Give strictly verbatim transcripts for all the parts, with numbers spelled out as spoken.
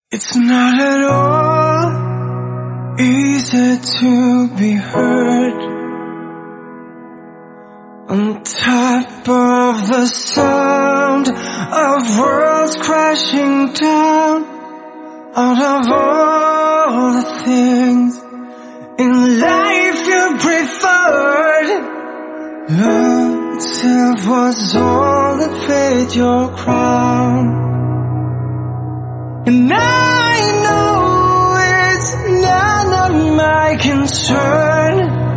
It's not at all easy to be heard on top of the sound of worlds crashing down. Out of all the things in life you preferred, love itself was all that fed your crown. And I know it's none of my concern,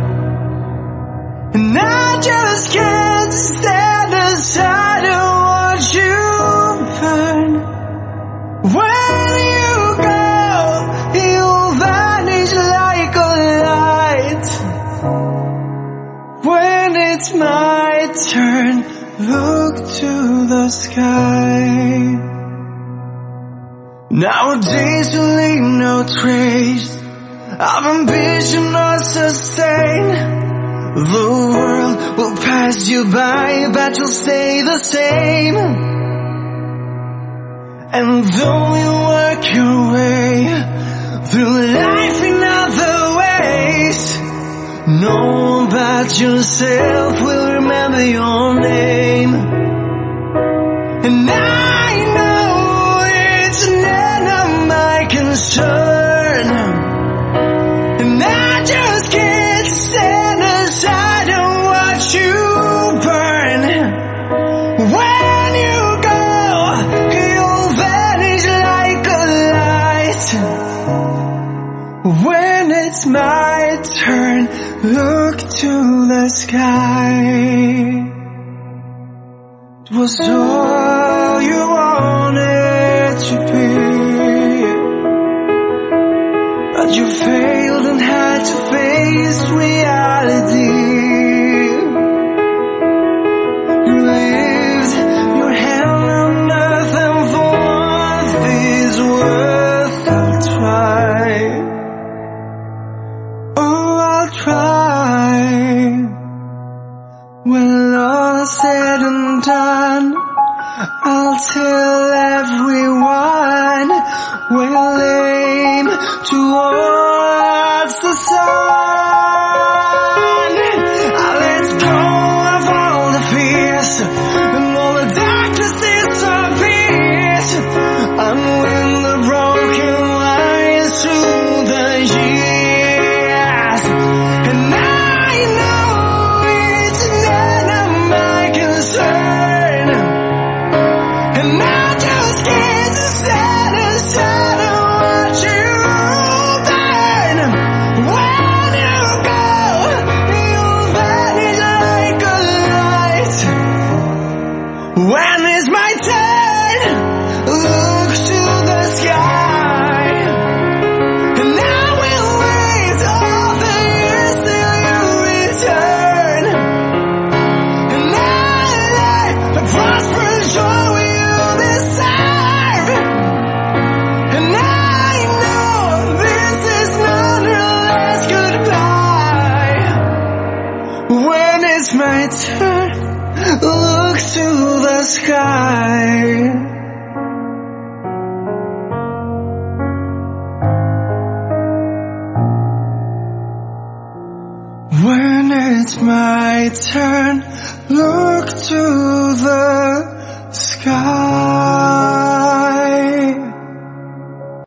and I just can't stand aside and watch you burn. When you go, you vanish like a light. When it's my turn, look to the sky. Nowadays you leave no trace of ambition or sustain. The world will pass you by, but you'll stay the same. And though you work your way through life in other ways, no one but yourself will remember your name. And I know it's none of my concern, and I just can't stand aside and watch you burn. When you go, you'll vanish like a light. When it's my turn, look to the sky. It was all you wanted to be, but you failed and had to face reality. You lived your hand on earth, and for one thing's worth I'll try. Oh, I'll try. When all is said and done, I'll tell everyone we'll aim towards the sun. I'll let go of all the fears, and all the darkness disappears. Unwind the broken wires through the years. And I know it's none of my concern, and I just can't stand aside and watch you burn. When you go, you'll vanish like a light. When it's my turn, look to the sky, and I will wait all the years till you return. And I like the prosperous joy you deserve. And I know this is not your last goodbye. When it's my turn, look to the sky. When it's my turn, look to the sky.